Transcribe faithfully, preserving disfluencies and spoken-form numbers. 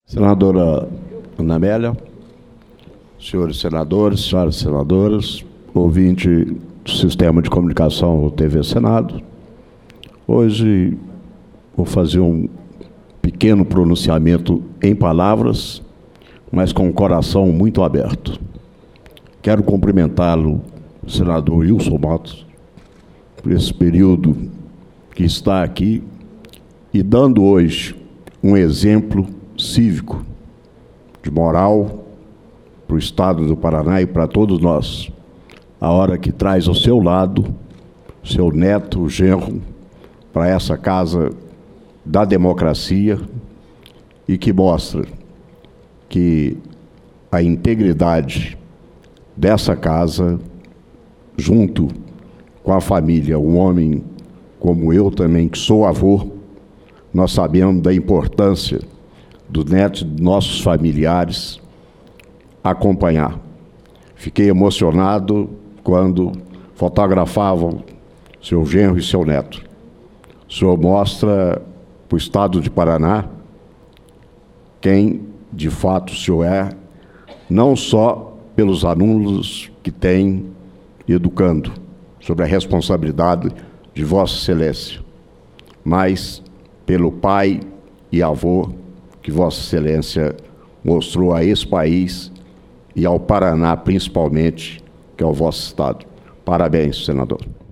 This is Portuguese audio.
Senadora Ana Amélia, senhores senadores, senhoras senadoras, ouvinte do Sistema de Comunicação T V Senado, hoje vou fazer um pequeno pronunciamento em palavras, mas com o coração muito aberto. Quero cumprimentá-lo, senador Wilson Matos, por esse período que está aqui e dando hoje um exemplo cívico, de moral, para o Estado do Paraná e para todos nós. A hora que traz ao seu lado seu neto, o genro, para essa casa da democracia e que mostra que a integridade dessa casa, junto com a família, um homem como eu também, que sou avô, nós sabemos da importância dos netos de nossos familiares acompanhar. Fiquei emocionado quando fotografavam seu genro e seu neto. O senhor mostra para o Estado de Paraná quem, de fato, o senhor é, não só pelos alunos que tem educando, sobre a responsabilidade de Vossa Excelência, mas pelo pai e avô que Vossa Excelência mostrou a esse país e ao Paraná, principalmente, que é o vosso Estado. Parabéns, senador.